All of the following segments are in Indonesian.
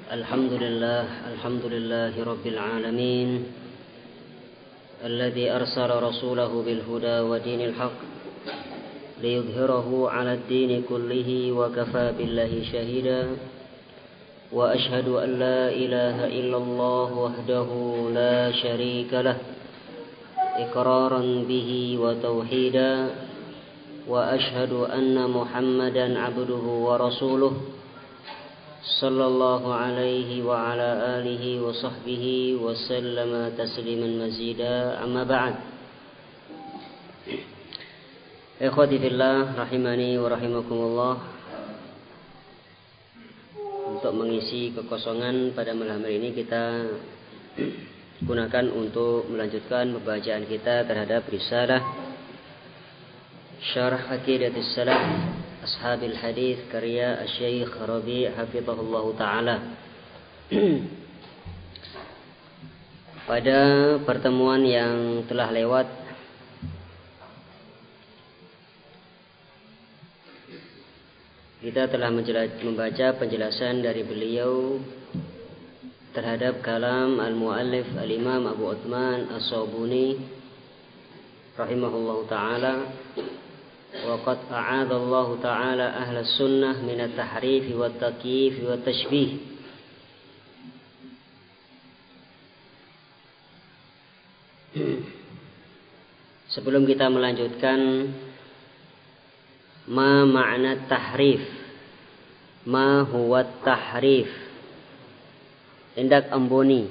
الحمد لله رب العالمين الذي أرسل رسوله بالهدى ودين الحق ليظهره على الدين كله وكفى بالله شهيدا وأشهد أن لا إله إلا الله وحده لا شريك له إقرارا به وتوحيدا وأشهد أن محمدا عبده ورسوله صلى الله عليه وعلى آله وصحبه وسلم تسليما مزيدا أما بعد Ikhwati fillah rahimani wa rahimakumullah. Untuk mengisi kekosongan pada malam hari ini kita gunakan untuk melanjutkan pembacaan kita terhadap risalah Syarah Aqidatus Salaf Ashabil Hadis karya Syekh Rabi' hafizahullah taala. Pada pertemuan yang telah lewat kita telah membaca penjelasan dari beliau terhadap kalam al-muallif al-imam Abu Uthman as-Sabuni rahimahullahu ta'ala. Wa qad a'adallahu ta'ala ahla sunnah min at-tahrif wa at-takyif wa at-tashbih. Sebelum kita melanjutkan, ma ma'na tahrif, ma huwa tahrif, hendak amboni.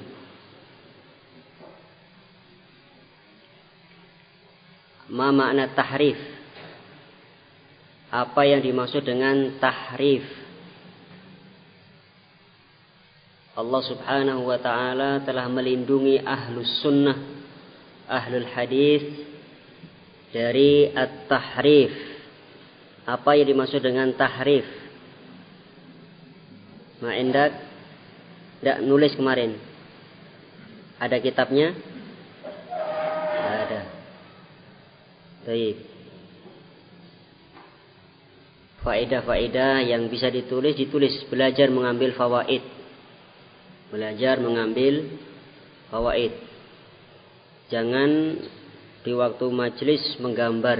Ma makna tahrif, apa yang dimaksud dengan tahrif? Allah subhanahu wa ta'ala telah melindungi ahlus sunnah, ahlul hadis dari at-tahrif. Apa yang dimaksud dengan tahrif? Ma'indak tidak nulis kemarin. Ada kitabnya? Tidak ada. Baik. Faedah-faedah yang bisa ditulis. Belajar mengambil fawaid. Jangan di waktu majelis menggambar.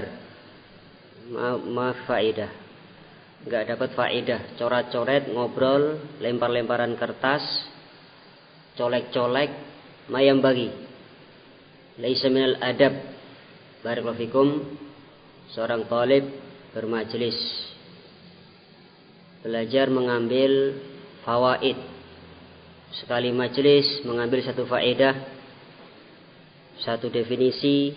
Maaf faedah. Enggak dapat faedah, coret-coret, ngobrol, lempar-lemparan kertas, colek-colek, mayam bagi. Laisa minal adab. Barakallahu fikum. Seorang talib bermajelis, belajar mengambil fawaid. Sekali majelis mengambil satu faedah, satu definisi,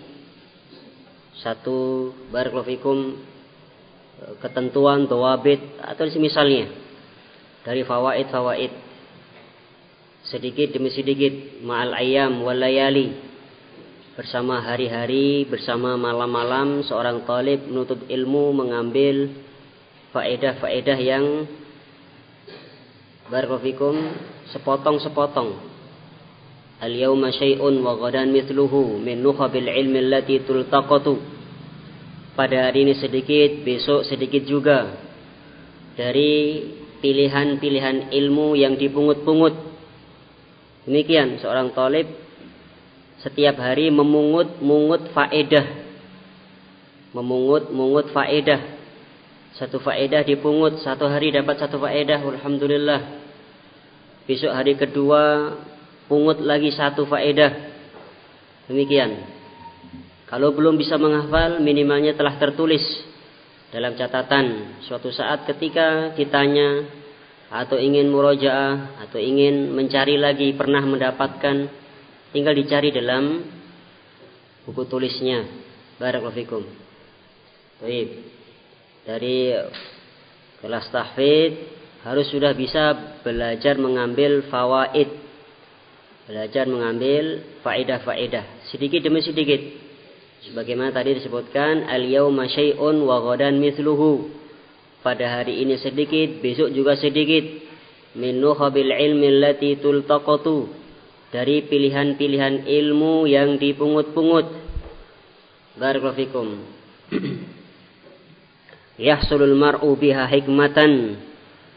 satu barakallahu fikum ketentuan, dawabit atau semisalnya dari fawaid sedikit demi sedikit, ma'al ayyam wal layali, bersama hari-hari, bersama malam-malam seorang talib menuntut ilmu mengambil faedah-faedah yang barakallahu fikum sepotong-sepotong. Al-yawma syai'un wa ghadan mithluhu min nukhabil ilmi allati tultaqatu. Pada hari ini sedikit, besok sedikit juga dari pilihan-pilihan ilmu yang dipungut-pungut. Demikian seorang talib setiap hari memungut faedah. Memungut faedah. Satu faedah dipungut, satu hari dapat satu faedah, alhamdulillah. Besok hari kedua pungut lagi satu faedah. Demikian. Kalau belum bisa menghafal, minimalnya telah tertulis dalam catatan. Suatu saat ketika ditanya atau ingin murojaah atau ingin mencari lagi, pernah mendapatkan, tinggal dicari dalam buku tulisnya. Barakallahu fikum. Baik. Dari kelas tahfidz harus sudah bisa belajar mengambil fawaid. Belajar mengambil faedah-faedah sedikit demi sedikit. Sebagaimana tadi disebutkan, al-yawma syai'un wa ghadan mithluhu. Pada hari ini sedikit, besok juga sedikit. Min nukhabil ilmi allati tultaqatu. Dari pilihan-pilihan ilmu yang dipungut-pungut. Barakallahu fikum. Yahsulul mar'u biha hikmatan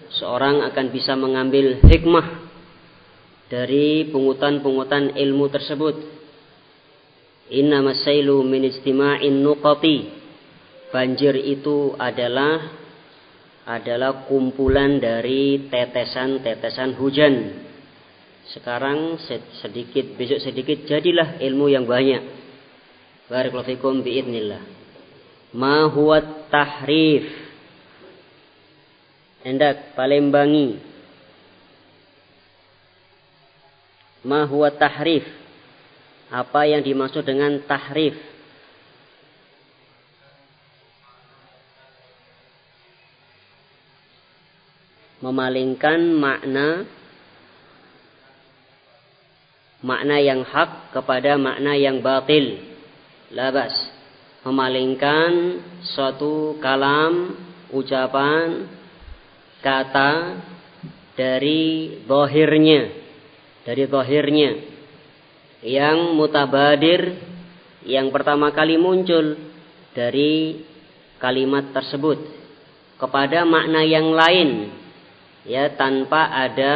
seorang akan bisa mengambil hikmah dari pungutan-pungutan ilmu tersebut. Innamas sailu min istima'in nuqati. Banjir itu adalah kumpulan dari tetesan-tetesan hujan. Sekarang sedikit, besok sedikit, jadilah ilmu yang banyak. Barakallahu fikum biidznillah. Ma huwa tahrif. Hendak Palembangi. Ma huwa tahrif. Apa yang dimaksud dengan tahrif? Memalingkan makna yang hak kepada makna yang batil. Labas. Memalingkan suatu kalam, ucapan, kata dari zahirnya yang mutabadir, yang pertama kali muncul dari kalimat tersebut kepada makna yang lain, ya, tanpa ada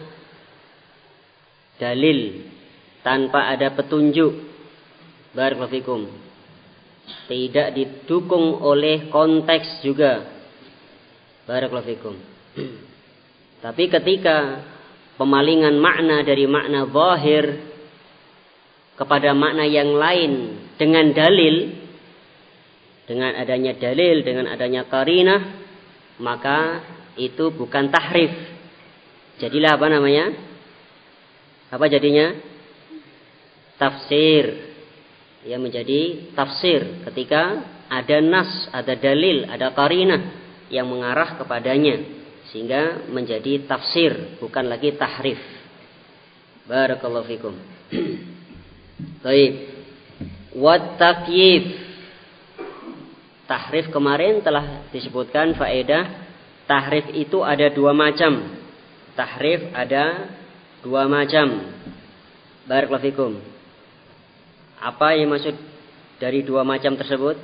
dalil, tanpa ada petunjuk. Barakallahu fikum. Tidak didukung oleh konteks juga. Barakallahu fikum. Tapi ketika pemalingan makna dari makna zahir kepada makna yang lain dengan dalil, dengan adanya dalil, dengan adanya qarinah, maka itu bukan tahrif. Jadilah apa namanya? Apa jadinya? Tafsir. Ya, menjadi tafsir ketika ada nas, ada dalil, ada qarinah yang mengarah kepadanya, sehingga menjadi tafsir, bukan lagi tahrif. Barakallahu fikum. Baik. Wat takyif. Tahrif kemarin telah disebutkan faedah. Tahrif itu ada dua macam. Tahrif ada dua macam. Barakallahu fikum. Apa yang maksud dari dua macam tersebut?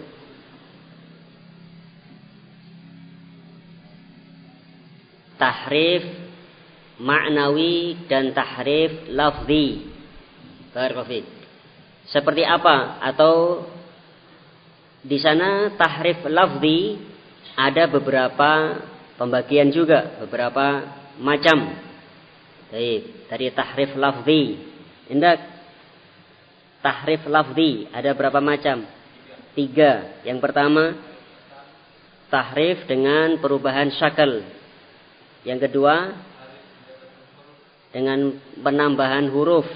Tahrif maknawi dan tahrif lafzi. Barakallahu fikum. Seperti apa? Atau di sana tahrif lafzi ada beberapa pembagian juga, beberapa macam. Baik, dari tahrif lafzi. Hendak tahrif lafzi ada berapa macam? 3. Yang pertama, tahrif dengan perubahan syakal. Yang kedua, dengan penambahan huruf,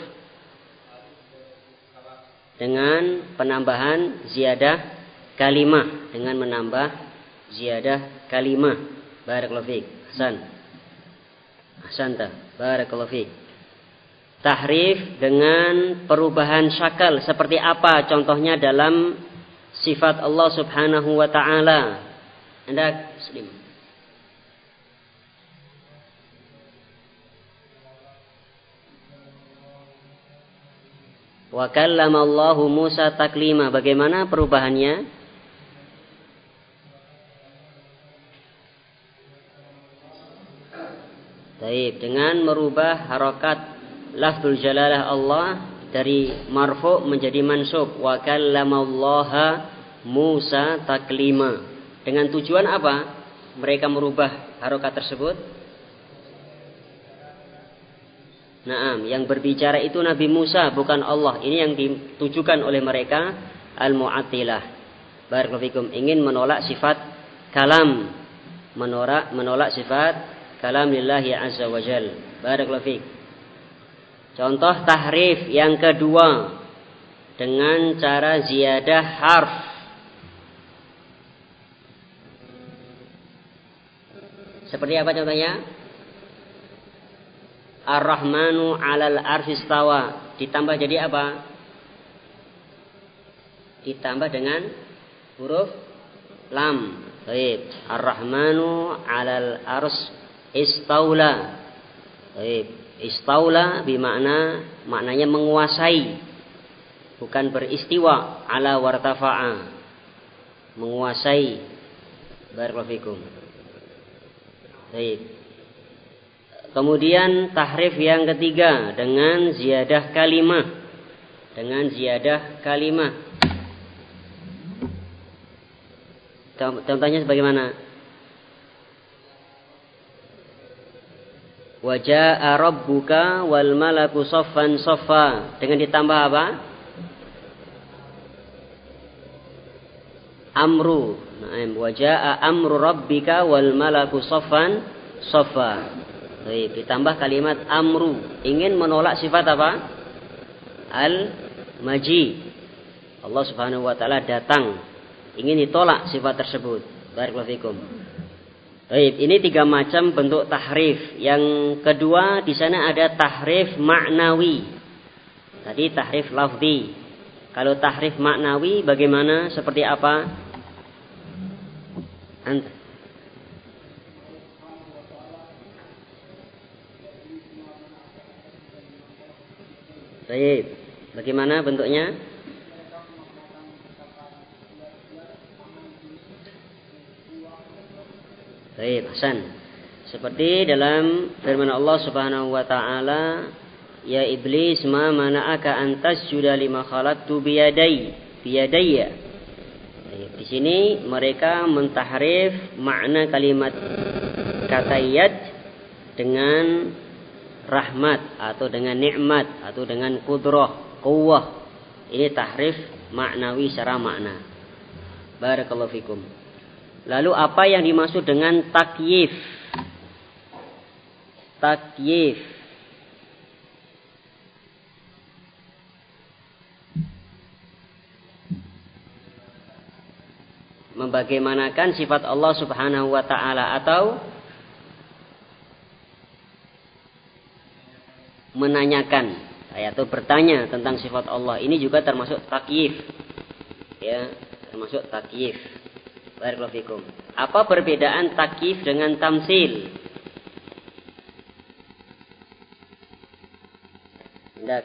dengan penambahan ziyadah kalimah, dengan menambah ziyadah kalimah. Barakallahu fiik. Ahsanta. Barakallahu fiik. Tahrif dengan perubahan syakal seperti apa contohnya dalam sifat Allah Subhanahu wa taala? Hendak Muslim. Wa kallamallahu Musa taklima. Bagaimana perubahannya? Baik, dengan merubah harokat lafzul jalalah Allah dari marfu menjadi mansub. Wa kallamallaha Musa taklima. Dengan tujuan apa mereka merubah harokat tersebut? Naam, yang berbicara itu Nabi Musa, bukan Allah. Ini yang ditujukan oleh mereka al-Mu'attilah. Barakallahu fikum, ingin menolak sifat kalam, menolak sifat kalam lillahi azza wa jal. Barakallahu fik. Contoh tahrif yang kedua dengan cara ziyadah harf. Seperti apa contohnya? Ar-Rahmanu 'alal arsy istawa. Ditambah jadi apa? Ditambah dengan huruf lam. Baik. Ar-Rahmanu 'alal arsy istaula. Baik. Istaula maknanya menguasai. Bukan beristiwa, ala wartafa'a. Menguasai. Barakallahu fikum. Baik. Kemudian tahrif yang ketiga dengan ziyadah kalimah. Dengan ziyadah kalimah. Contohnya sebagaimana? Wa jaa rabbuka wal malaku saffan saffa. Dengan ditambah apa? Amru. Wa jaa amru rabbika wal malaku saffan saffa. Baik, ditambah kalimat amru, ingin menolak sifat apa? Al-maji. Allah Subhanahu wa taala datang, ingin ditolak sifat tersebut. Barakallahu fikum. Baik, ini 3 macam bentuk tahrif. Yang kedua di sana ada tahrif maknawi. Tadi tahrif lafzi. Kalau tahrif maknawi bagaimana? Seperti apa? Baik, bagaimana bentuknya? Baik, Hasan. Seperti dalam firman Allah Subhanahu wa taala, "Ya iblis, ma mana'aka an tasjuda lima khalaqtu biyadayya." Di sini mereka mentahrif makna kalimat kata yad dengan rahmat atau dengan nikmat atau dengan qudrah, quwwah. Ini tahrif maknawi secara makna. Barakallahu fikum. Lalu apa yang dimaksud dengan takyif? Takyif. Membagaimanakan sifat Allah Subhanahu wa taala atau menanyakan atau bertanya tentang sifat Allah. Ini juga termasuk takyif. Ya, termasuk takyif. Barakallahu fikum. Apa perbedaan takyif dengan tamsil? Hendak.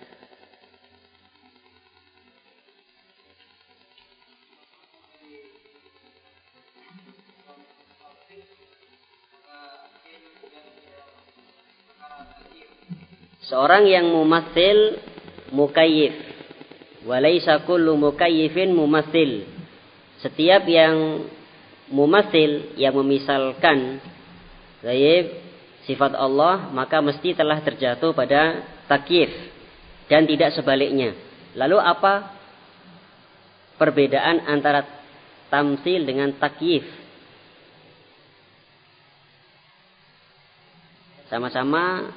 Seorang yang mumatsil mukayyif. Walaysa kullu mukayyifin mumatsil. Setiap yang mumatsil, yang memisalkan sifat Allah, maka mesti telah terjatuh pada takyif dan tidak sebaliknya. Lalu apa perbedaan antara tamsil dengan takyif? Sama-sama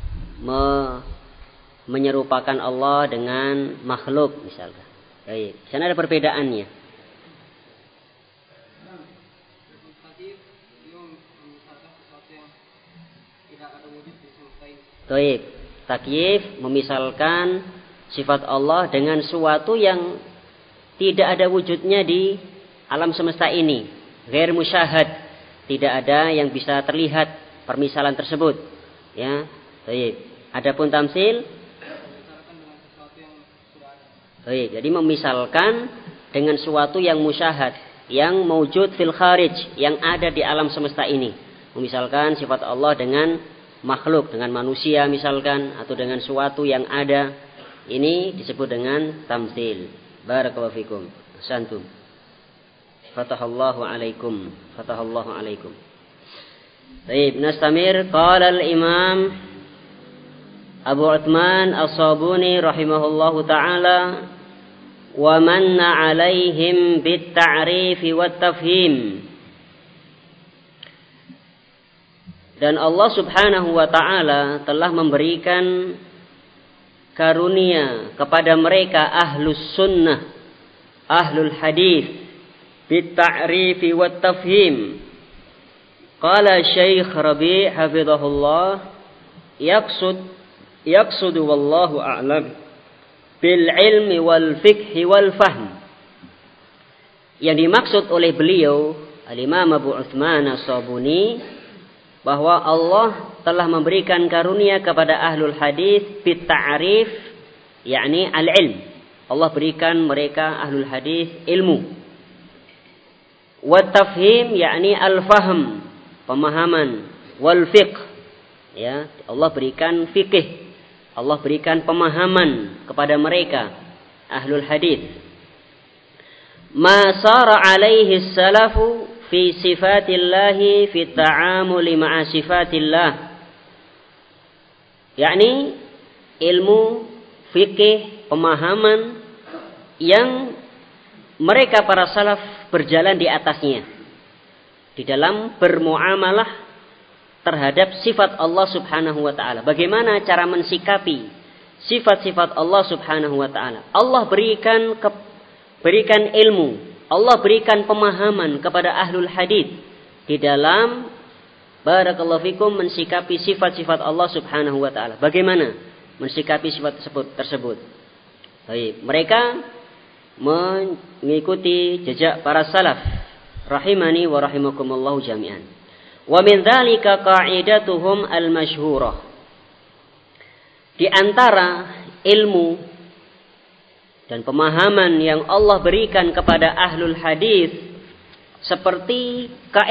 menyerupakan Allah dengan makhluk misalkan. Baik, di sana ada perbedaannya. Baik, takyif memisalkan sifat Allah dengan sesuatu yang tidak ada wujudnya di alam semesta ini, ghair musyahad, tidak ada yang bisa terlihat permisalan tersebut. Ya, baik. Adapun tamsil, baik, jadi memisalkan dengan sesuatu yang musyahad, yang mawjud fil kharij, yang ada di alam semesta ini. Memisalkan sifat Allah dengan makhluk, dengan manusia misalkan, atau dengan sesuatu yang ada. Ini disebut dengan tamsil. Barakallahu fikum. Santum. Fatahallahu alaikum. Fatahallahu alaikum. Baik, nastamir. Qala al-imam Abu Uthman As-Sabuni rahimahullahu ta'ala, wa manna alaihim bit-ta'rif wat-tafhim. Dan Allah Subhanahu wa ta'ala telah memberikan karunia kepada mereka ahlus sunnah, ahlul hadis, bit-ta'rif wat-tafhim. Qala Syekh Rabi' hafizahullah, yaqsudu wallahu a'lam bil ilmi wal fiqhi wal fahm. Yang dimaksud oleh beliau Al-Imam Abu Uthman As-Sabuni, bahwa Allah telah memberikan karunia kepada ahlul hadis bit ta'rif, yakni al-ilm. Allah berikan mereka ahlul hadis ilmu. Wat tafhim, yakni al-fahm, pemahaman. Wal fiqh, Ya, Allah berikan fikih, Allah berikan pemahaman kepada mereka ahlul hadis. Ma sara alaihi salafu fi sifatillahi fi ta'amuli ma'a sifatillah. Yakni ilmu fikih, pemahaman yang mereka para salaf berjalan di atasnya di dalam bermuamalah terhadap sifat Allah Subhanahu wa taala. Bagaimana cara mensikapi sifat-sifat Allah Subhanahu wa taala? Allah berikan ilmu, Allah berikan pemahaman kepada ahlul hadis di dalam barakallahu fikum mensikapi sifat-sifat Allah Subhanahu wa taala. Bagaimana mensikapi sifat tersebut? Baik, mereka mengikuti jejak para salaf rahimani wa rahimakumullah jami'an. Wa min dzalika qa'idatuhum al-masyhurah. Di antara ilmu dan pemahaman yang Allah berikan kepada ahlul hadis seperti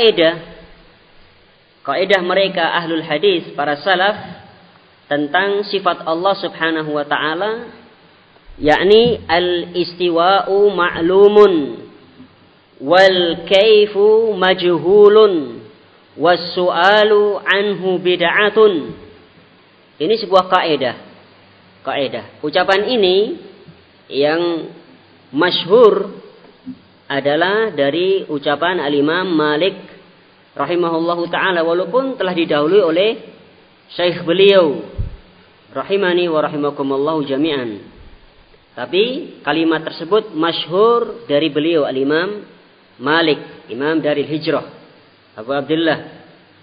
kaidah mereka ahlul hadis para salaf tentang sifat Allah Subhanahu wa taala, yakni al-istiwa'u ma'lumun wal kaifu majhulun was-su'alu anhu bid'atun. Ini sebuah kaidah. Ucapan ini yang masyhur adalah dari ucapan al-Imam Malik rahimahullahu taala, walaupun telah didahului oleh syekh beliau rahimani wa rahimakumullah jami'an. Tapi kalimat tersebut masyhur dari beliau al-Imam Malik, Imam Daril Hijrah Abu Abdullah.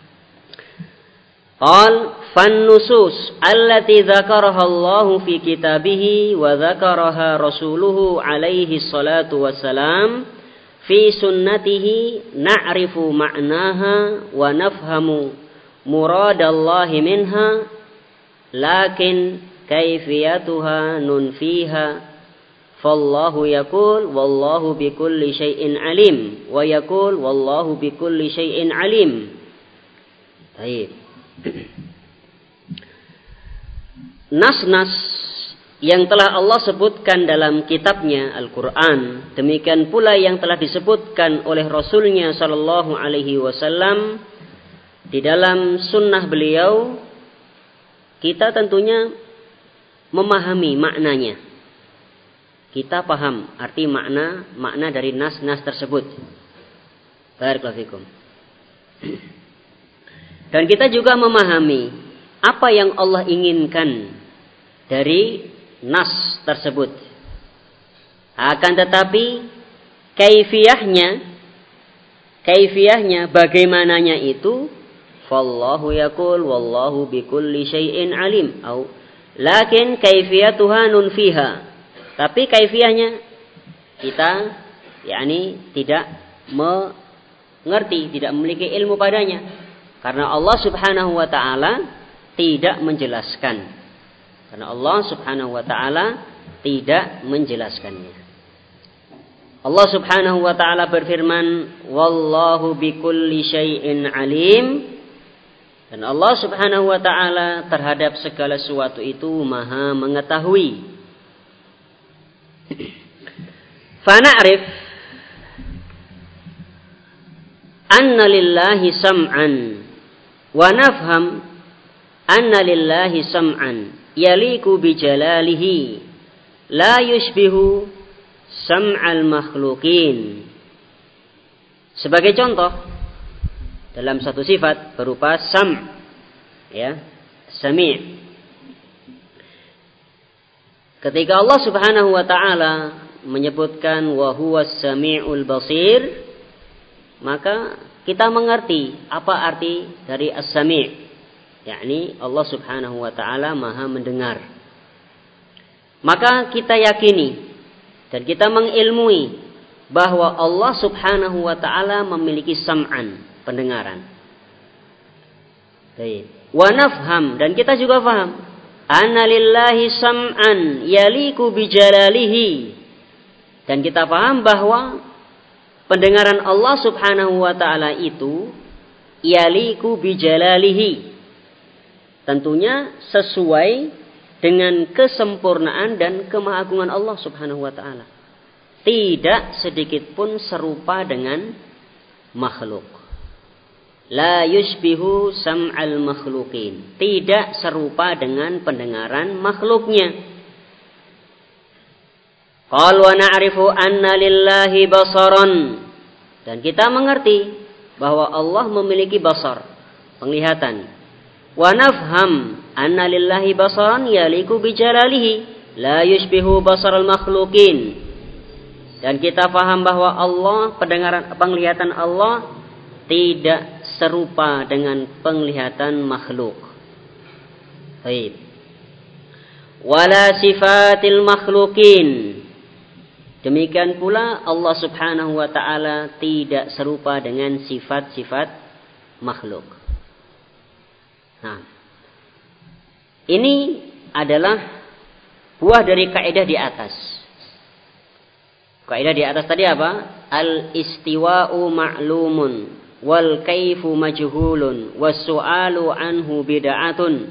Qal fan nusus allati dzakaraha Allahu fi kitabih wa dzakaraha rasuluhu alaihi salatu wassalam fi sunnatihi na'rifu ma'naha wa nafhamu muradallahi minha lakin kaifiyatuha nunfiha fallahu yaqul wallahu bikulli syai'in alim wa yaqul wallahu bikulli syai'in alim. Baik. Nas-nas yang telah Allah sebutkan dalam kitabnya Al-Quran, demikian pula yang telah disebutkan oleh Rasulnya Sallallahu Alaihi Wasallam di dalam sunnah beliau, kita tentunya memahami maknanya. Kita paham arti makna dari nas-nas tersebut. Barakallahu fikum. Dan kita juga memahami apa yang Allah inginkan dari nas tersebut. Akan tetapi kaifiyahnya bagaimananya itu, fallahu yaqul wallahu bikulli syai'in alim, lakin kaifiyatuha nunfiha. Tapi kaifiyahnya kita tidak mengerti, tidak memiliki ilmu padanya. Karena Allah Subhanahu wa taala tidak menjelaskan. Karena Allah Subhanahu wa taala tidak menjelaskannya. Allah Subhanahu wa taala berfirman, wallahu bikulli syai'in alim. Dan Allah Subhanahu wa taala terhadap segala sesuatu itu Maha mengetahui. Fana'rif anna lillahi sam'an wa nafham anna lillahi sam'an yaliku bijalalihi la yushbihu sam'al makhluqin. Sebagai contoh dalam satu sifat berupa sami'. Ketika Allah Subhanahu wa taala menyebutkan wa huwas sami'ul basir, maka kita mengerti apa arti dari as-sami', yakni Allah Subhanahu wa taala Maha mendengar. Maka kita yakini dan kita mengilmui bahwa Allah Subhanahu wa taala memiliki sam'an, pendengaran. Baik. Wa nafham, dan kita juga paham anna lillahi sam'an yaliku bijalalihi, dan kita paham bahwa pendengaran Allah Subhanahu wa taala itu yaliku bijalalihi, Tentunya sesuai dengan kesempurnaan dan kemahagungan Allah Subhanahu wa taala. Tidak sedikit pun serupa dengan makhluk. La yushbihu sam'al makhlukin. Tidak serupa dengan pendengaran makhluknya. Qal wa na'rifu anna lillahi basaran. Dan kita mengerti bahwa Allah memiliki basar, penglihatan. Wa nafham anna lillahi basaran yaliku bijalalihi la yushbihu basaral makhlukin. Dan kita paham bahwa Allah, penglihatan Allah tidak serupa dengan penglihatan makhluk. Baik. Wala sifatil makhlukin. Demikian pula Allah Subhanahu wa taala tidak serupa dengan sifat-sifat makhluk. Nah, ini adalah buah dari kaidah di atas. Kaidah di atas tadi apa? Al-istiwa'u ma'lumun wal kaifu majhulun was su'alu anhu bid'atun.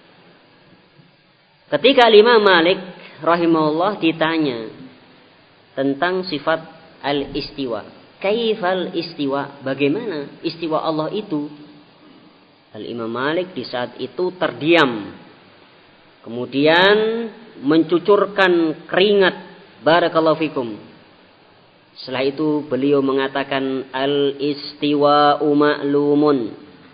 Ketika Imam Malik rahimahullah ditanya tentang sifat al-istiwa, kaifal istiwa, bagaimana istiwa Allah itu? Al-Imam Malik di saat itu terdiam. Kemudian mencucurkan keringat. Barakallahu fikum. Setelah itu beliau mengatakan al-istiwa'u ma'lumun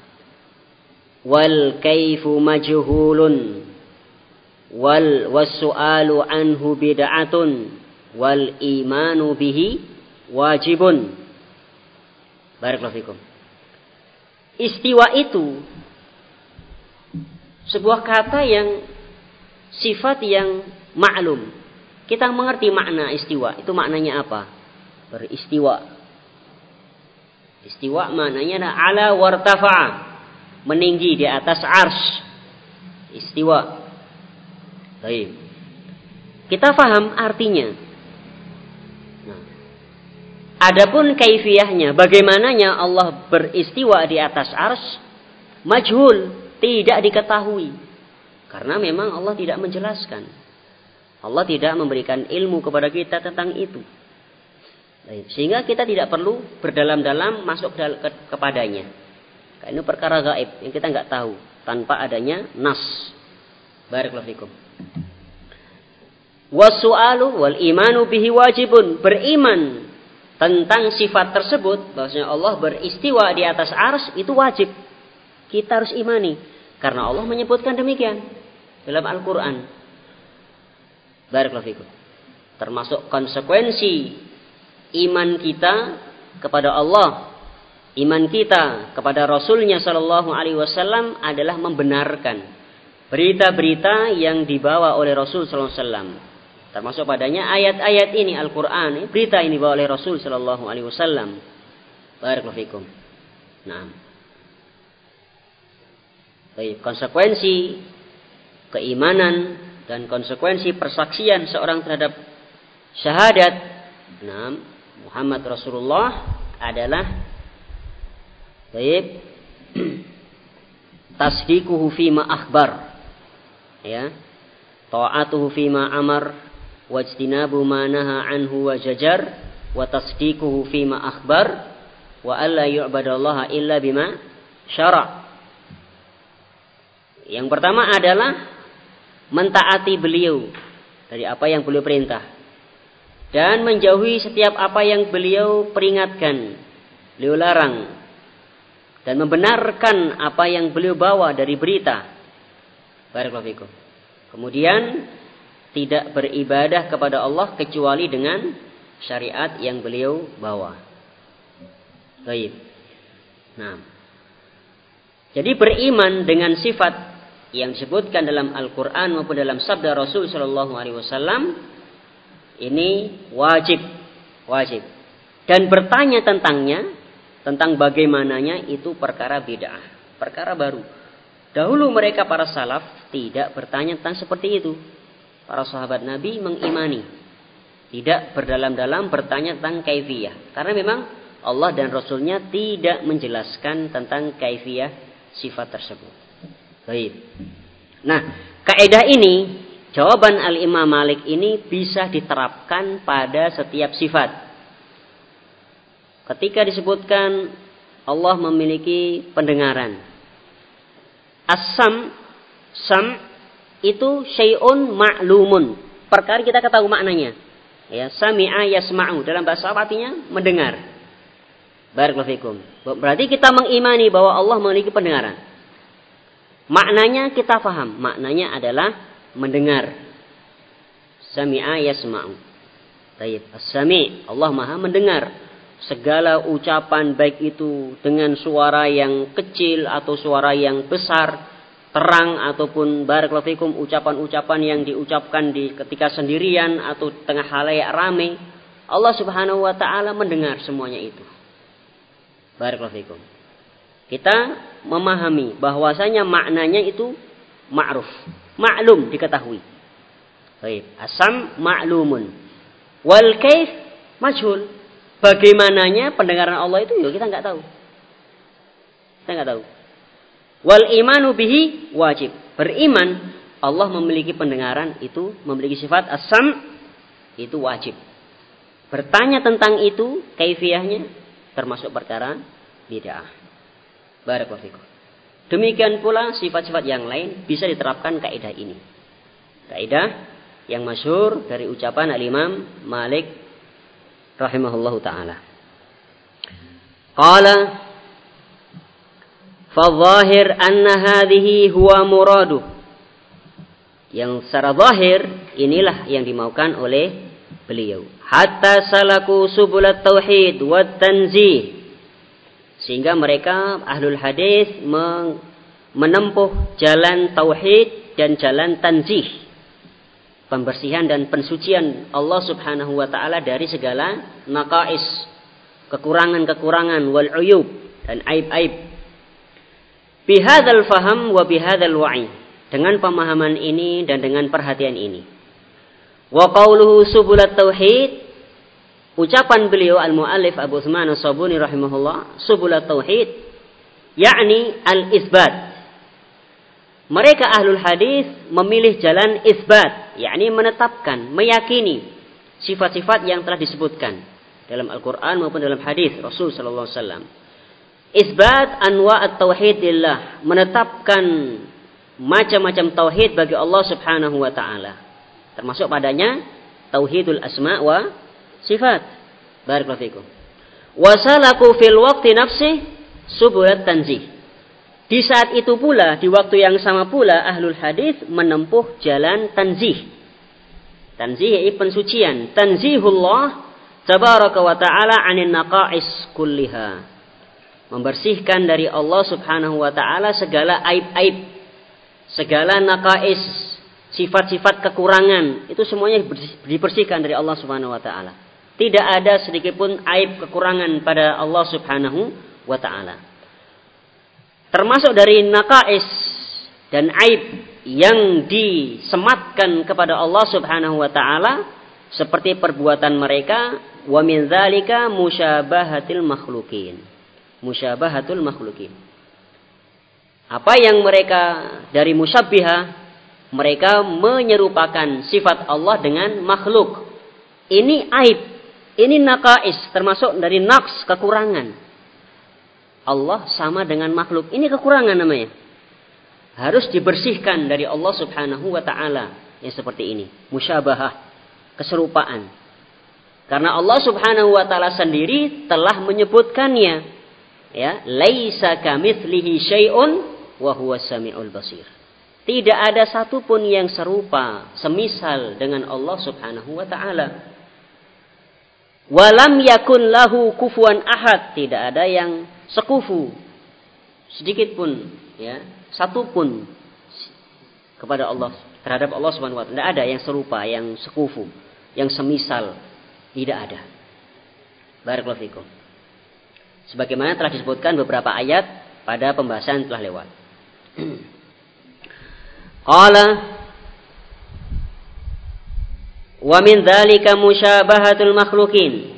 wal kaifu majhulun wal su'alu anhu bid'atun wal imanu bihi wajibun. Barakallahu fikum. Istiwa itu sebuah kata yang sifat yang maklum. Kita mengerti makna istiwa. Itu maknanya apa? Beristiwa. Istiwa maknanya adalah ala wartafa'a, meninggi di atas arsy. Istiwa. Baik. Kita faham artinya. Adapun kaifiyahnya, bagaimananya Allah beristiwa di atas arsy, majhul, tidak diketahui. Karena memang Allah tidak menjelaskan. Allah tidak memberikan ilmu kepada kita tentang itu. Sehingga kita tidak perlu berdalam-dalam masuk kepadanya. Karena ini perkara gaib yang kita nggak tahu tanpa adanya nas. Barakallahu fikum. Wasu'alu wal imanu bihi wajibun. Beriman tentang sifat tersebut, bahwasanya Allah beristiwa di atas arsy, itu wajib. Kita harus imani. Karena Allah menyebutkan demikian dalam Al-Quran. Barakallahu fikum. Termasuk konsekuensi iman kita kepada Allah, iman kita kepada Rasulnya Sallallahu Alaihi Wasallam adalah membenarkan berita-berita yang dibawa oleh Rasul Sallallahu Alaihi Wasallam. Termasuk padanya ayat-ayat ini Al-Quran, berita ini dibawa oleh Rasul Sallallahu Alaihi Wasallam. Barakallahu fikum. Nah, baik, konsekuensi keimanan dan konsekuensi persaksian seorang terhadap syahadat, nah, Muhammad Rasulullah adalah baik tasdiquhu fima akhbar, ya, ta'atuhu fima amar, wajtinabu ma naha anhu wa jajar, wa tasdiquhu fima akhbar, wa alla yu'badallaha illa bima syara'. Yang pertama adalah mentaati beliau dari apa yang beliau perintah dan menjauhi setiap apa yang beliau peringatkan, beliau larang, dan membenarkan apa yang beliau bawa dari berita. Barakallahu fikum. Kemudian tidak beribadah kepada Allah kecuali dengan syariat yang beliau bawa. Baik. Nah, jadi beriman dengan sifat yang disebutkan dalam Al-Quran maupun dalam sabda Rasul Sallallahu Alaihi Wasallam ini wajib. Dan bertanya tentangnya, tentang bagaimananya, itu perkara bid'ah, perkara baru. Dahulu mereka para salaf tidak bertanya tentang seperti itu. Para sahabat Nabi mengimani, tidak berdalam-dalam bertanya tentang kaifiyah, karena memang Allah dan Rasulnya tidak menjelaskan tentang kaifiyah sifat tersebut. Baik. Nah, kaidah ini, jawaban Al-Imam Malik ini bisa diterapkan pada setiap sifat. Ketika disebutkan Allah memiliki pendengaran. As-sam, sam itu syai'un ma'lumun. Perkara kita ketahui maknanya. Ya, sami'a yasma'u dalam bahasa Arab artinya mendengar. Barakallahu fikum. Berarti kita mengimani bahwa Allah memiliki pendengaran. Maknanya kita faham. Maknanya adalah mendengar. Sami'a yasma'u. Baik, as-sami', Allah Maha mendengar. Segala ucapan baik itu dengan suara yang kecil atau suara yang besar, terang ataupun barakallahu fikum ucapan-ucapan yang diucapkan di ketika sendirian atau tengah halayak ramai, Allah Subhanahu wa taala mendengar semuanya itu. Barakallahu fikum. Kita memahami bahwasanya maknanya itu ma'ruf, maklum diketahui. Baik, asam ma'lumun. Wal kaif majhul. Bagaimananya pendengaran Allah itu ya kita enggak tahu. Kita enggak tahu. Wal imanu bihi wajib. Beriman Allah memiliki pendengaran itu, memiliki sifat as-sam itu wajib. Bertanya tentang itu, kaifiyahnya termasuk perkara bid'ah. Barakallahu fikum. Demikian pula sifat-sifat yang lain bisa diterapkan kaidah ini. Kaidah yang masyhur dari ucapan Al-Imam Malik rahimahullahu ta'ala. Qala fadh-dhahir anna hadhihi huwa muradu. Yang secara zahir inilah yang dimaukan oleh beliau. Hatta salaku subulat tauhid wat tanzih. Sehingga mereka ahlul hadis menempuh jalan tauhid dan jalan tanzih. Pembersihan dan pensucian Allah Subhanahu wa taala dari segala naqais, kekurangan-kekurangan wal uyub dan aib-aib. Bihadzal faham wa bihadzal wa'i. Dengan pemahaman ini dan dengan perhatian ini. Wa qauluhu subulat tauhid, ucapan beliau al-muallif Abu Utsman As-Sabuni rahimahullah, subulat tauhid yakni al-isbat. Mereka ahlul hadis memilih jalan isbat, yakni menetapkan, meyakini sifat-sifat yang telah disebutkan dalam Al-Quran maupun dalam hadis Rasul sallallahu alaihi wasallam. Isbat anwa' at-tauhid lillah, menetapkan macam-macam tauhid bagi Allah Subhanahu wa taala. Termasuk padanya tauhidul asma wa sifat. Barakallahu fikum. Wa salaku fil waqti nafsi subulat tanzih. Di saat itu pula, di waktu yang sama pula, ahlul hadis menempuh jalan tanzih. Tanzih yaitu pensucian. Tanzihullah tabaraka wa ta'ala anin naqais kulliha. Membersihkan dari Allah Subhanahu wa ta'ala segala aib-aib. Segala naqais, sifat-sifat kekurangan. Itu semuanya dibersihkan dari Allah Subhanahu wa ta'ala. Tidak ada sedikit pun aib kekurangan pada Allah Subhanahu wa ta'ala. Termasuk dari naqais dan aib yang disematkan kepada Allah Subhanahu wa taala seperti perbuatan mereka, wa min dzalika musyabahatil makhluqin. Musyabahatul makhluqin. Apa yang mereka dari musyabbihah, mereka menyerupakan sifat Allah dengan makhluk. Ini aib, ini naqais, termasuk dari naqs, kekurangan. Allah sama dengan makhluk. Ini kekurangan namanya. Harus dibersihkan dari Allah Subhanahu wa ta'ala. Yang seperti ini. Musyabahah. Keserupaan. Karena Allah Subhanahu wa ta'ala sendiri telah menyebutkannya. Ya, laisa kamitslihi syai'un wa huwas samiul basir. Tidak ada satupun yang serupa, semisal dengan Allah Subhanahu wa ta'ala. Walam yakun lahu kufuwan ahad. Tidak ada yang sekufu sedikit pun, ya, satu pun kepada Allah, terhadap Allah Subhanahu wa taala. Tidak ada yang serupa, yang sekufu, yang semisal, tidak ada. Barakallahu fikum. Sebagaimana telah disebutkan beberapa ayat pada pembahasan telah lewat. Qala wa min dzalika musyabahatul makhluqin.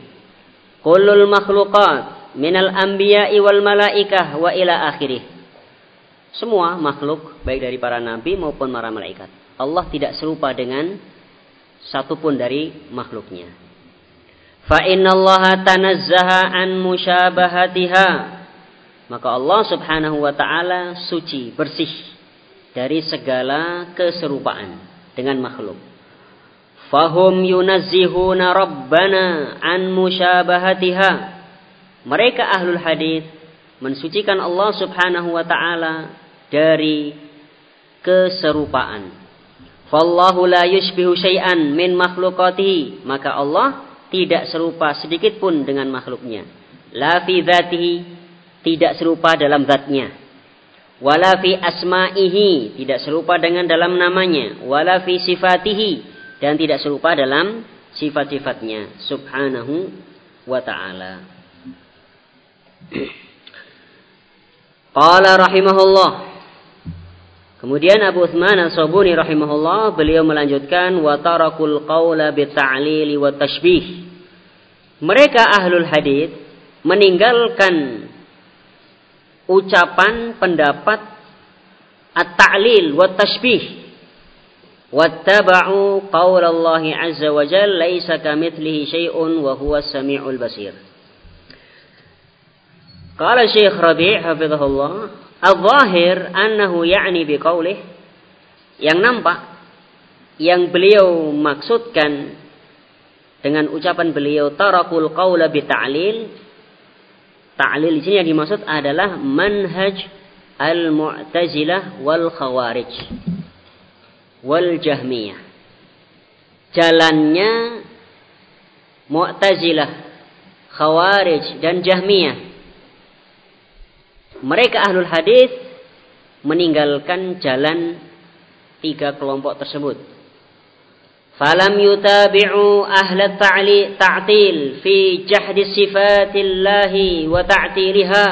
Kullul makhluqat minal anbiya'i wal malaikah wa ila akhirih. semua makhluk, baik dari para nabi maupun para malaikat. Allah tidak serupa dengan satupun dari makhluknya. Fa innallaha tanazzaha an musyabahatiha. Maka Allah Subhanahu wa taala suci, bersih dari segala keserupaan dengan makhluk. Fahum yunazzihuna rabbana an musyabahatiha. Mereka ahlul hadits mensucikan Allah Subhanahu wa taala dari keserupaan. Fallahu la yushbihu syai'an min makhluqatihi. Maka Allah tidak serupa sedikit pun dengan makhluknya. La fi dzatihi, tidak serupa dalam zatnya. Wala fi asma'ihi, tidak serupa dengan dalam namanya. Wala fi sifatihi, dan tidak serupa dalam sifat-sifatnya Subhanahu wa ta'ala. Qala rahimahullah. Kemudian Abu Utsman As-Sabuni rahimahullah, beliau melanjutkan wa tarakul qaula bi ta'lili wa tashbih. Mereka ahlul hadits meninggalkan ucapan, pendapat at-ta'lil wa tashbih. Wattaba'u qaulallahi azza wa jalla laisa kamitslihi syai'un wa huwas samiul basir. Qala Syekh Rabi' hafizahullah, al-zahir annahu ya'ni biqaulih, yang nampak yang beliau maksudkan dengan ucapan beliau tarakul qaula bi ta'lil. Ta'lil di sini yang dimaksud adalah manhaj al-Mu'tazilah wal Khawarij wal Jahmiyah. Jalannya Mu'tazilah, Khawarij dan Jahmiyah. Mereka ahlul hadis meninggalkan jalan tiga kelompok tersebut. Falam yutabi'u ahlat ta'til fi jahdi sifatillahi wa ta'tiliha.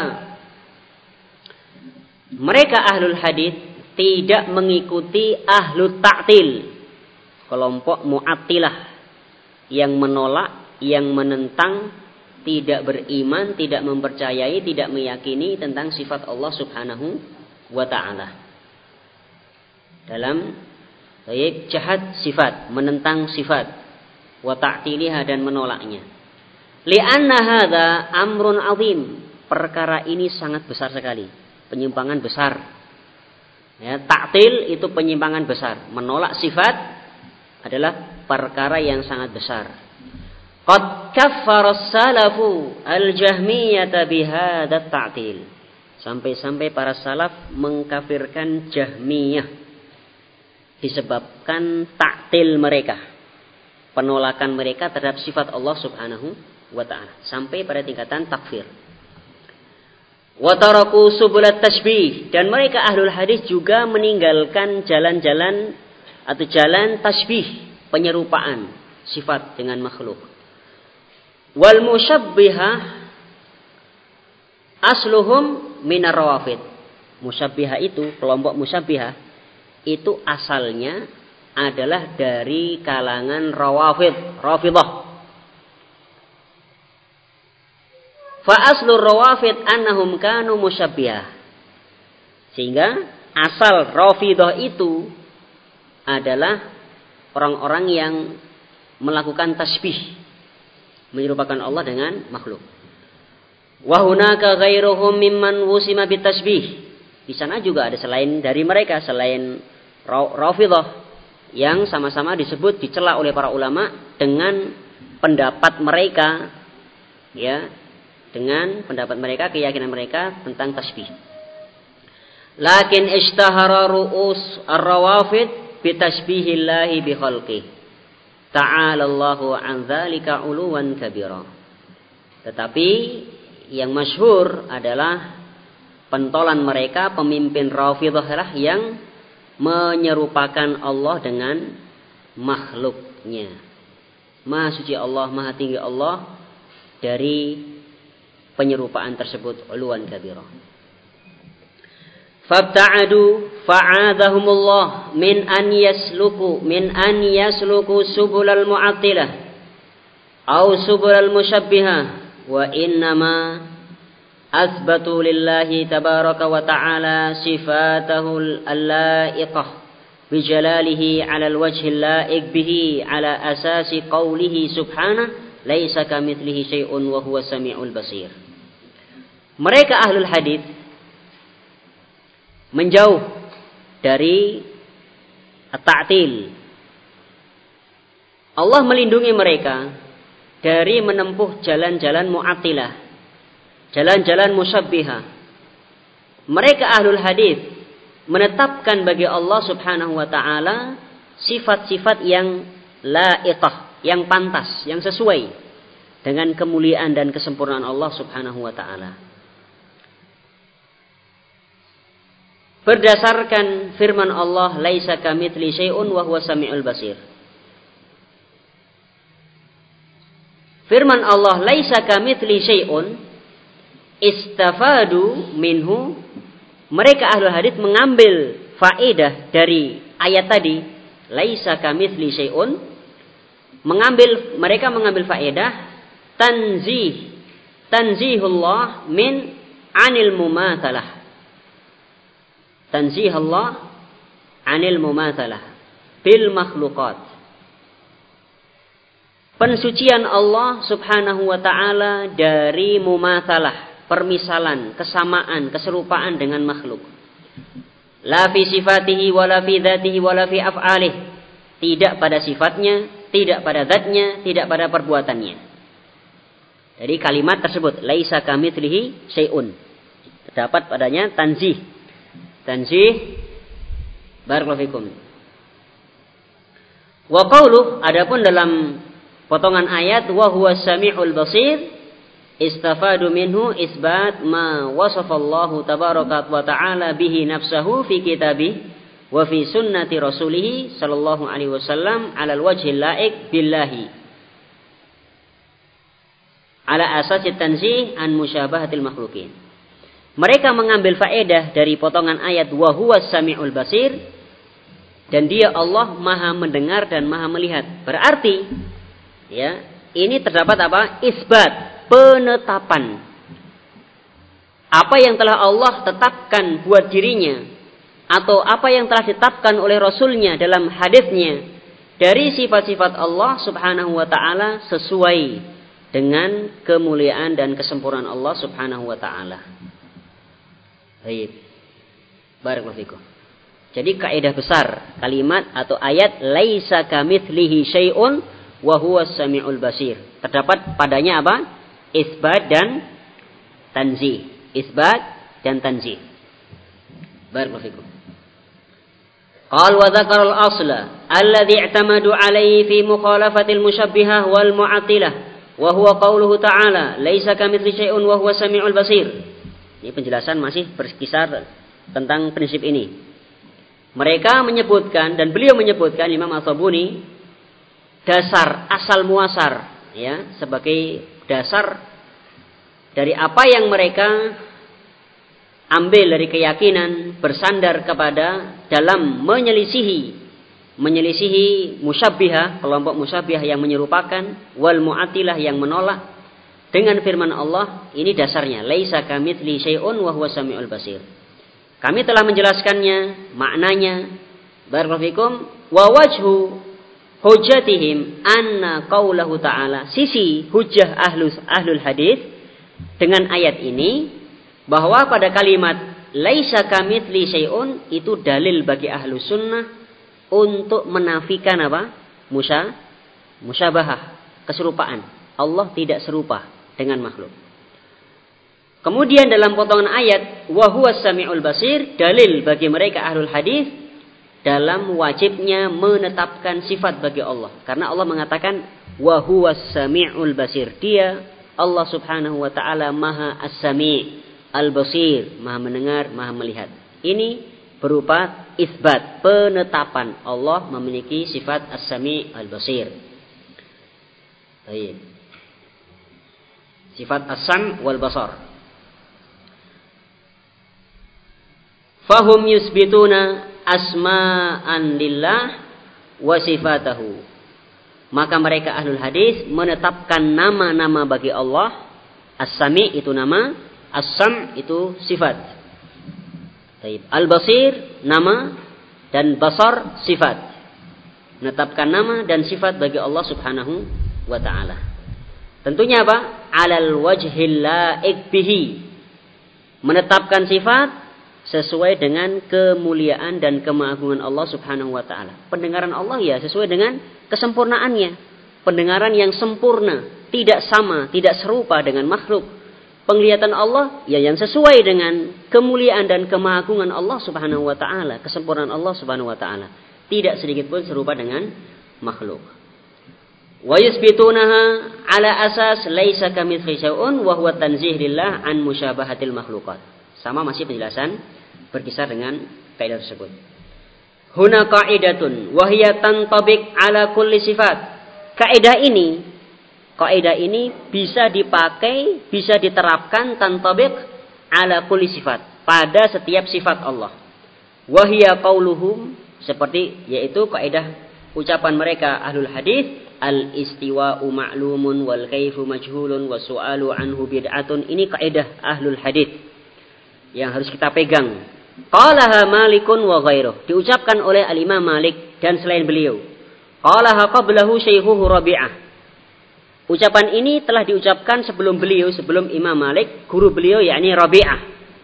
Mereka ahlul hadis tidak mengikuti ahlut ta'til, kelompok mu'attilah yang menolak, yang menentang, tidak beriman, tidak mempercayai, tidak meyakini tentang sifat Allah Subhanahu wa ta'ala. Dalam jahad sifat, menentang sifat, wa ta'tiliha, dan menolaknya. Li'anna hadza amrun azim. Perkara ini sangat besar sekali, penyimpangan besar. Ya, ta'til itu penyimpangan besar, menolak sifat adalah perkara yang sangat besar. Qad kaffara as-salafu al-Jahmiyata bihadza ta'til. Sampai-sampai para salaf mengkafirkan Jahmiyah disebabkan ta'til mereka, penolakan mereka terhadap sifat Allah Subhanahu wa ta'ala, sampai pada tingkatan takfir. Wa taraku subulat tashbih, dan mereka ahlul hadis juga meninggalkan jalan-jalan atau jalan tasbih, penyerupaan sifat dengan makhluk. Wal musyabbihah asluhum minar rawafid. Musyabbihah itu, kelompok musyabbihah itu asalnya adalah dari kalangan Rafidah. Fa aslur rawafid annahum kanu musyabbihah. Sehingga asal Rafidah itu adalah orang-orang yang melakukan tasbih, menyerupakan Allah dengan makhluk. Wa hunaka ghairuhum mimman wusima bitasbih. Di sana juga ada selain dari mereka, selain Rafidah, yang sama-sama disebut, dicela oleh para ulama dengan pendapat mereka, ya, dengan pendapat mereka, keyakinan mereka tentang tasbih. Lakin ishtahara ru'us ar-rawafid bitasbihillahi bi khalqihi. Ta'ala Allahu an dzalika 'uluwan kabira. Tetapi yang masyhur adalah pentolan mereka, pemimpin Rafidah yang menyerupakan Allah dengan makhluknya. Maha suci Allah, maha tinggi Allah dari penyerupaan tersebut, 'uluwan kabira. Fabta'adu fa'adahumullah min an yasluku subulal mu'attilah au subulal musyabbihah wa innama Asbatu lillahi tabaraka wa ta'ala sifatahu al-la'iqah bijalalihi 'ala al-wajhi al-la'iq bihi 'ala asasi qawlihi subhanahu laisa kamitslihi syai'un wa huwas samiul basir. Mereka ahlul hadis menjauh dari at-ta'til. Allah melindungi mereka dari menempuh jalan-jalan mu'attilah, jalan-jalan musyabbihah. Mereka ahlul hadis menetapkan bagi Allah subhanahu wa ta'ala sifat-sifat yang la'iqah, yang pantas, yang sesuai dengan kemuliaan dan kesempurnaan Allah subhanahu wa ta'ala. Berdasarkan firman Allah, laisa kamitsli syai'un wa huwas samiul basir. Firman Allah, laisa kamitsli syai'un, istafadu minhu, mereka ahlul hadits mengambil faedah dari ayat tadi, laisa kamitsli syai'un, mereka mengambil faedah tanzihullah min anil mumatsalah. Tanzihullah anil mumatsalah bil makhluqat. Pensucian Allah subhanahu wa ta'ala dari mumatsalah, permisalan, kesamaan, keserupaan dengan makhluk. La fi sifatihi wa la fi dzatihi wa la fi af'alih. Tidak pada sifatnya, tidak pada zatnya, tidak pada perbuatannya. Jadi kalimat tersebut laisa kamitslihi syai'un, terdapat padanya tanzih. Tanzih, barakallahu fikum. Wa qauluh, adapun dalam potongan ayat wa huwas samiul basir, istafadu minhu isbat ma wasafallahu tabaraka wa ta'ala bihi nafsahu fi kitabih wa fi sunnati rasulih sallallahu alaihi wasallam ala alwajhil la'iq billahi ala asasi tanzih an musyabahatil makhlukin. Mereka mengambil faedah dari potongan ayat wa huwas samiul basir, dan dia Allah maha mendengar dan maha melihat. Berarti ya, ini terdapat apa? Isbat, penetapan. Apa yang telah Allah tetapkan buat dirinya, atau apa yang telah ditetapkan oleh Rasulnya dalam hadisnya dari sifat-sifat Allah subhanahu wa ta'ala sesuai dengan kemuliaan dan kesempurnaan Allah subhanahu wa ta'ala. Baik. Barakallahu fikum. Jadi kaidah besar kalimat atau ayat laisa kamitslihi syai'un wa huwas samiul basir, terdapat padanya apa? Isbat dan tanzih. Isbat dan tanzih. Barakallahu fikum. Qal wa dzakara al-asla alladhi i'tamadu alayhi fi mukhalafatil musyabbihah wal mu'attilah wa huwa qauluhu ta'ala laisa kamitslihi syai'un wa huwas samiul basir. Ini penjelasan masih berkisar tentang prinsip ini. Mereka menyebutkan, dan beliau menyebutkan, Imam As-Sabuni, dasar asal muasar, ya, sebagai dasar dari apa yang mereka ambil dari keyakinan bersandar kepada dalam menyelisihi musyabbihah, kelompok musyabbihah yang menyerupakan, wal mu'attilah yang menolak dengan firman Allah. Ini dasarnya laisa kamitsli syai'un wa huwas samiul basir. Kami telah menjelaskannya, maknanya. Barakallahu fikum. Wa wajhu hujjatihim anna qaulahu ta'ala, sisi hujjah ahlul hadis dengan ayat ini, bahwa pada kalimat laisa kamitsli syai'un itu dalil bagi ahlus sunnah untuk menafikan apa? Musyabahah, keserupaan. Allah tidak serupa dengan makhluk. Kemudian dalam potongan ayat wa huwas samiul basir, dalil bagi mereka ahlul hadis dalam wajibnya menetapkan sifat bagi Allah. Karena Allah mengatakan wa huwas samiul basir. Dia Allah subhanahu wa ta'ala maha as-sami' al-basir, maha mendengar, maha melihat. Ini berupa isbat, penetapan Allah memiliki sifat as-sami' al-basir. Baik. Sifat as-sam' wal basar. Fahum yusbituna asma'an lillah wa sifatahu. Maka mereka ahlul hadis menetapkan nama-nama bagi Allah. As-Sami' itu nama, As-sam itu sifat. Al-basir nama dan basar sifat. Menetapkan nama dan sifat bagi Allah Subhanahu wa taala. Tentunya apa? Alal wajhil la'iq bihi. Menetapkan sifat sesuai dengan kemuliaan dan kemahagungan Allah Subhanahu wa taala. Pendengaran Allah ya sesuai dengan kesempurnaannya. Pendengaran yang sempurna, tidak sama, tidak serupa dengan makhluk. Penglihatan Allah ya yang sesuai dengan kemuliaan dan kemahagungan Allah Subhanahu wa taala, kesempurnaan Allah Subhanahu wa taala. Tidak sedikit pun serupa dengan makhluk. Wa yusbitunaha ala asas laisa kamitslihi syai'un wa huwa tanzih lillah an musyabahatil makhluqat. Sama masih penjelasan berkisar dengan kaidah tersebut. Huna qa'idatun wa hiya tantabiq ala kulli sifat. Kaidah ini bisa dipakai, bisa diterapkan tantabiq ala kulli sifat, pada setiap sifat Allah. Wa hiya qauluhum, seperti yaitu kaidah ucapan mereka ahlul hadis, al-istiwa'u ma'lumun wal kaifu majhulun wa su'alu anhu bid'atun. Ini kaidah ahlul hadis yang harus kita pegang. Qalaha Malikun wa ghairuh, diucapkan oleh al-Imam Malik dan selain beliau. Qalaha qablahu syaikhuhu Rabi'ah. Ucapan ini telah diucapkan sebelum beliau, sebelum Imam Malik, guru beliau yakni Rabi'ah.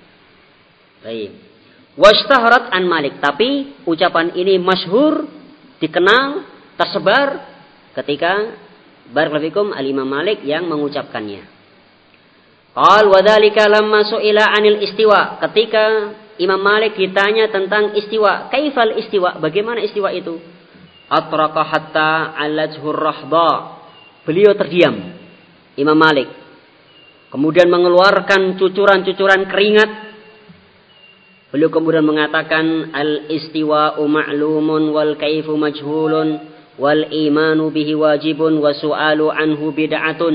Baik. Washtaharat an Malik, tapi ucapan ini masyhur, dikenal, tersebar ketika barakallahu al-Imam Malik yang mengucapkannya. Qal wa dzalika lamma su'ila 'anil istiwa, ketika Imam Malik ditanya tentang istiwa, kaifal istiwa, bagaimana istiwa itu? Atraqa hatta alajhur rahba. Beliau terdiam, Imam Malik. Kemudian mengeluarkan cucuran-cucuran keringat. Beliau kemudian mengatakan al-istiwa'u ma'lumun wal kaifu majhulun wal imanu bihi wajibun wa su'alu anhu bid'atun.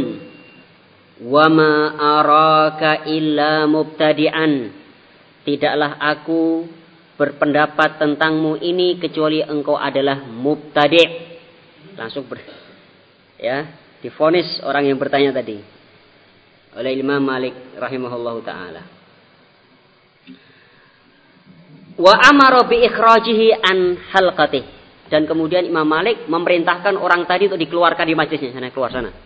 Wa ma araka illa mubtadi'an. Tidaklah aku berpendapat tentangmu ini kecuali engkau adalah mubtadi'. Langsung divonis orang yang bertanya tadi oleh Imam Malik rahimahullahu taala. Wa amara bi ikhrajihi an halqatihi, dan kemudian Imam Malik memerintahkan orang tadi untuk dikeluarkan di majelisnya, sana keluar sana.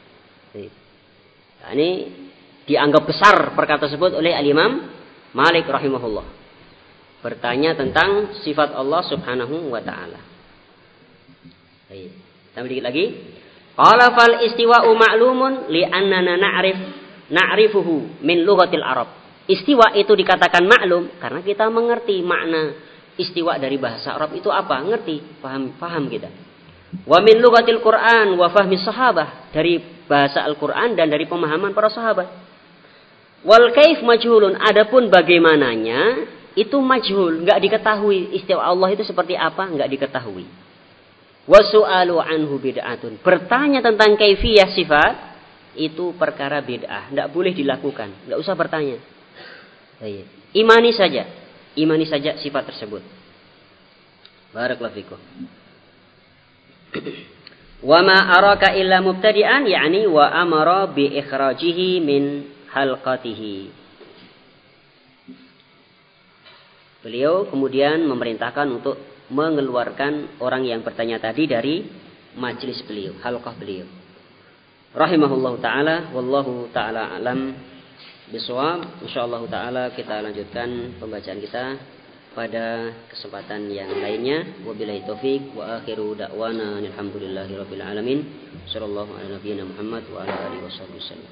Nah, ini dianggap besar perkara tersebut oleh al-Imam Malik rahimahullah. Bertanya tentang sifat Allah Subhanahu wa taala. Baik. Tambah dikit lagi. Qala fal istiwa'u ma'lumun li'annana na'rifuhu min lughatil Arab. Istiwa itu dikatakan maklum karena kita mengerti makna istiwa dari bahasa Arab itu apa? Ngerti, paham kita. Wa min lughatil Qur'an wa fahmi sahabah, dari bahasa Al-Qur'an dan dari pemahaman para sahabat. Wal kaif majhulun, adapun bagaimananya itu majhul, enggak diketahui. Istiwa Allah itu seperti apa? Enggak diketahui. Wasu'alu anhu bid'atun, bertanya tentang kaifiyah sifat itu perkara bid'ah, enggak boleh dilakukan, enggak usah bertanya. Baik. Imani saja sifat tersebut. Barakallahu fikum. Wa ma araka illa mubtadi'an, yakni wa amara bi ikhrajihi min halqatihi. Beliau kemudian memerintahkan untuk mengeluarkan orang yang bertanya tadi dari majelis beliau, halqah beliau. Rahimahullahu taala, wallahu taala alam bisawab. Insyaallah taala kita lanjutkan pembacaan kita pada kesempatan yang lainnya. Wabillahi taufik wa akhiru da'wana alhamdulillahirabbil alamin. Sallallahu ala nabiyyina Muhammad wa ala alihi wasallam.